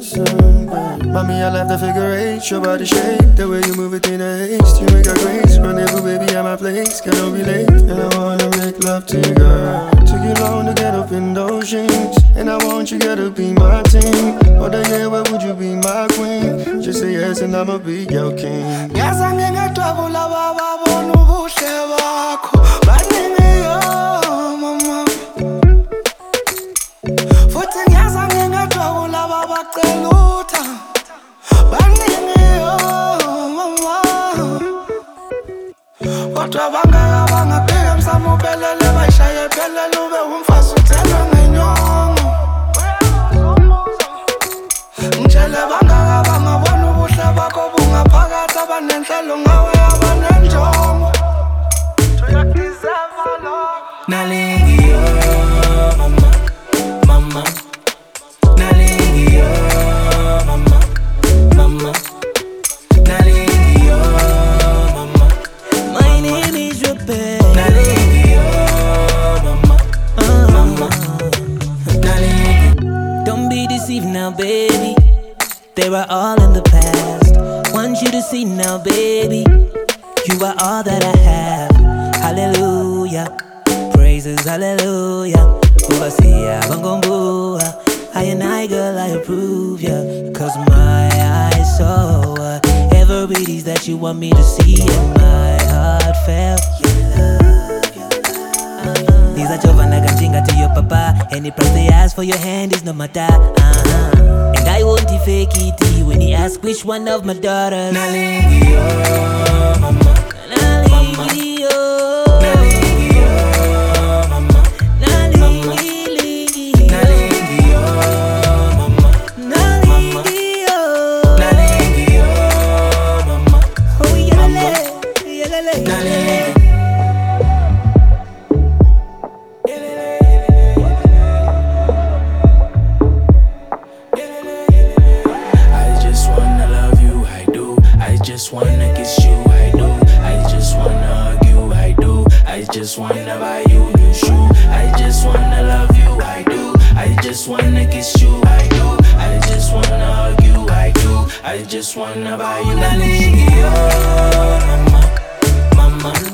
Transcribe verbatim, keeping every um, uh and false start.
listen, girl. Mommy, I love the figure eight, your body shape, the way you move it in a haste. You make a grace, rendezvous, baby, at my place. Can't be late, and I wanna make love to you, girl. Took you long to get up in those jeans, and I want you, girl, to be my team. What the hell, where would you be my queen? Just say yes, and I'ma be your king. Yes, I'm gonna trouble, baba, bonu bushe wako. Baningi yo, mama. Futhi ngiyaza ngingathola babacela utha. Baningi yo, mama. Kodwa bangaka bangafika msamo uphelele bashaye phelele ube umfazi uthelwe ngenyongo. Ngitshele bangaka bangabona ubuhle bakho bungaphakathi abanenhlelo ngawe abanenjongo. Uyadeserve lo. Nalingi yo, mama, mama. Nalingi yo, mama, mama. Nalingi yo, mama. My name is Rebecca. Nalingi yo, mama, mama. Nalingi. Don't be deceived now, baby. They were all in the past. Want you to see now, baby. You are all that I have. Hallelujah. Praises, hallelujah. Overseer, Bangombua. I and I, girl, I approve ya. Cause my eyes saw whatever it is that you want me to see. And my heart felt your love, your love. These are Giovanna Ganjinga to your papa. Any price they ask for your hand is no matter. Uh-huh. And I won't fake it when he asks which one of my daughters. Nalingi yo, mama. Nalingi yo. Nalingi yo, mama. Nalingi, lingi. Nalingi yo, mama. Nalingi yo. Nalingi yo, mama. Oh, yelele, yelele, Nalingi. I just wanna love you, I do. I just wanna kiss you, I do. I just wanna hug you, I do. I just wanna buy you new shoe. I just wanna love you, I do. I just wanna kiss you, I do. I just wanna hug you, I do. I just wanna buy you. Nalingi yo, mama, mama.